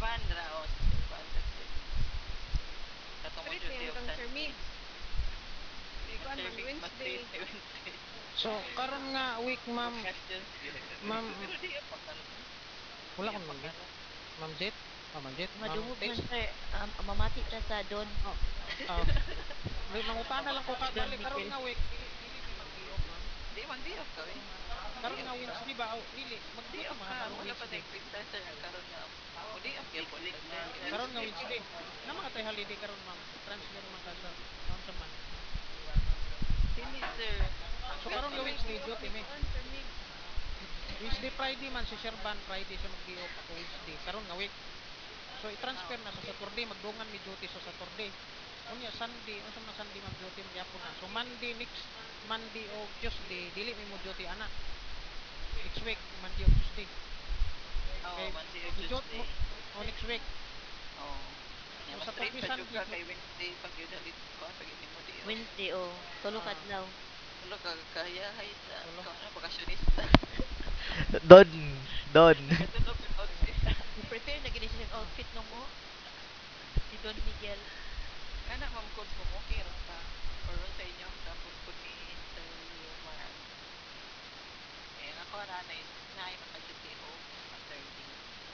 Van ra o si Sir Van kasi katong mo Street duty niya of kang Sir Sunday. Migs. Di Mo ko Sir man Mix Wednesday. Matreat ni Wednesday. So karon nga week ma'am, Questions gyud. ma'am Pero di pa karon. wala Di kon pa lagi. karon. Ma'am Jet, Ma'am Jet, Ma'am Madungog man Tes. sir, mamati ta sa Don, Oh, ah, mangutana lang ko Don bali karon Miguel. nga week dili may mag-off ma'am. Di man di off ka eh. Di Karon off nga ka. Wednesday ba? Oh, dili Di mag-duty off man ka. ka karon Wala pa Wednesday. tayong kwenta sir ang karon nga. O di off gyapon ka sir. Kay Karon nga Wednesday pa. Wednesday. Na mga tay holiday karon ma'am. Transfer man ka sa sa man. Dili sir. Ang So karon Wednesday nga may customer Wednesday gi-off duty ni me. kuan Sir Migs. Wednesday Friday man si Sir Van Friday siya mag-off ako Wednesday. Karon nga week. So i-transfer na sa Saturday magdungan mi duty sa Saturday. Unya Sunday, unsa man Sunday mag duty magyapon na. So Monday next Monday o Tuesday dili mi mo duty ana. Next week Monday o Tuesday. oh, Kay Monday o mo jot mo Tuesday. o next week. Oh. Nya So mas straight Saturday pa jud Sunday ka kay Wednesday pag yun dalit ko pag hindi mo di off. Wednesday o tulo ah kadlaw. Ulo ka kaya hay sa wala. ikaw na bakasyonista. Don, Don. Nakatulog ang outfit. Prepare na gini siya outfit nung mo si Don Miguel. Kana ma'am kung okay ra ta. Or sa inyo tapos po ni Sir Mar. Eh ako na na ay maka-duty off Saturday.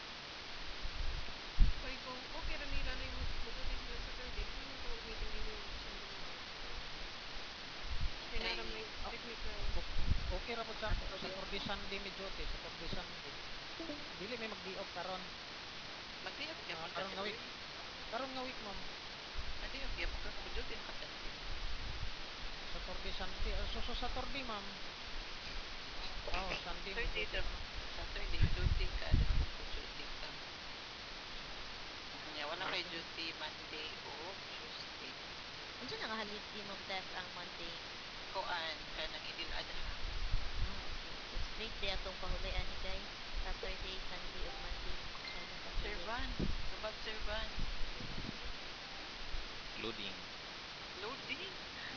Kay kung okay ra nila na yung magduty sila sa Saturday, ano ko meeting ninyo Sunday morning. Kaya Kay nara may technical. Okay ra pud sa ako. Saturday Sunday mi duty, Saturday Sunday. Dili may mag-off karon. mag-off gyapon ka Karon sir. nga week. Karon nga week ma'am. Mag-off gyapon ka kung duty ka Sunday. Saturday Sunday. So Saturday ma'am. Oh, Sunday mi Saturday duty the ko na. Saturday duty ka then mag-duty ka. Nya wala kay duty Monday o Tuesday. Unsa na nga holiday mong test ang Monday? Kuan kanang Idil Adha. So straight day atong pahulian ni guys. Saturday, Sunday ug Monday. Ay Sir nakasulit. Van, subag Sir Van. Loading. Loading.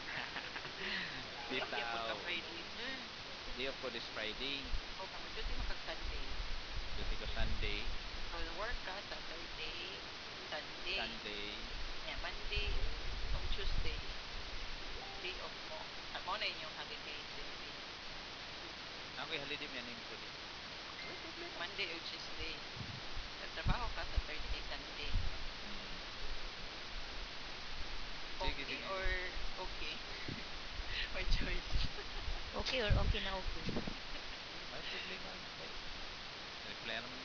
Di off gyapon ka Bitaw. Friday sir. Day off ko this Friday. O kamo duty mo kag Sunday. Duty ko Sunday. So work ka Saturday, Sunday, Sunday. nya Monday o Tuesday. Day off mo. Amo na inyong holiday 6 days. Ako'y holiday man ning ko di. Wala problema. Monday o Tuesday. Nagtrabaho ka Saturday, Sunday. Hmm. Sige, Okay sige. or okay? May choice. Okay or okay na okay? May problema. Okay. Reply naman